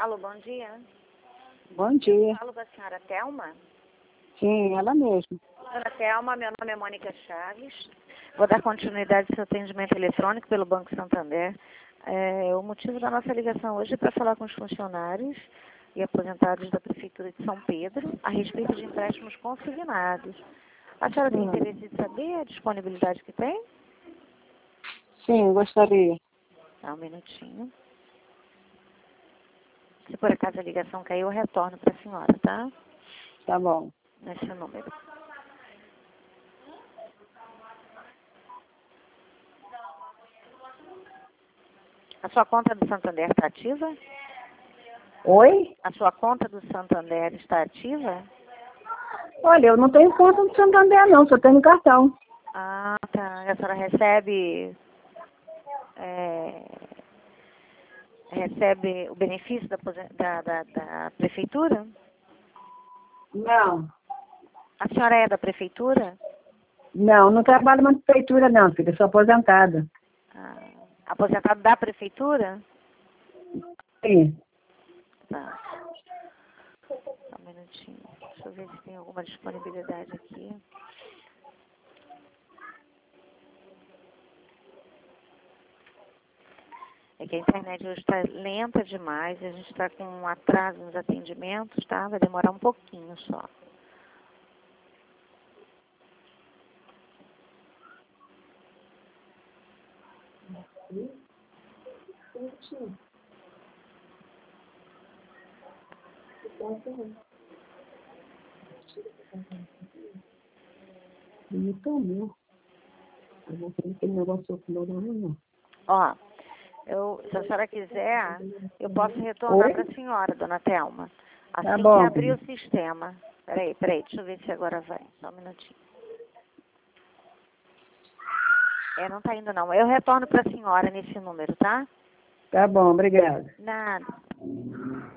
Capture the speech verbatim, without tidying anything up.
Alô, bom dia. Bom dia. Falo com a senhora Thelma. Sim, ela mesma. Dona Thelma, meu nome é Mônica Chaves. Vou dar continuidade ao seu atendimento eletrônico pelo Banco Santander. É, o motivo da nossa ligação hoje é para falar com os funcionários e aposentados da Prefeitura de São Pedro a respeito de empréstimos consignados. A senhora tem Hum. interesse de saber a disponibilidade que tem? Sim, gostaria. Dá um minutinho. Se por acaso a ligação cair, eu retorno para a senhora, tá? Tá bom. Nesse número. A sua conta do Santander está ativa? Oi? A sua conta do Santander está ativa? Olha, eu não tenho conta no Santander não, só tenho cartão. Ah, tá. A senhora recebe... é, recebe o benefício da, aposen- da, da, da prefeitura? Não. A senhora é da prefeitura? Não, não trabalho na prefeitura não, filha, sou aposentada. Ah, aposentado da prefeitura? Sim. Tá. Só um minutinho. Deixa eu ver se tem alguma disponibilidade aqui. É que a internet hoje está lenta demais, a gente está com um atraso nos atendimentos, tá? Vai demorar um pouquinho só. Ó, eu, se a senhora quiser, eu posso retornar Oi? para a senhora, dona Thelma. Tá Assim que bom, abrir filha. o sistema. Peraí, peraí, deixa eu ver se agora vai. Só um minutinho. É, não tá indo não. Eu retorno para a senhora nesse número, tá? Tá bom, obrigada. Nada.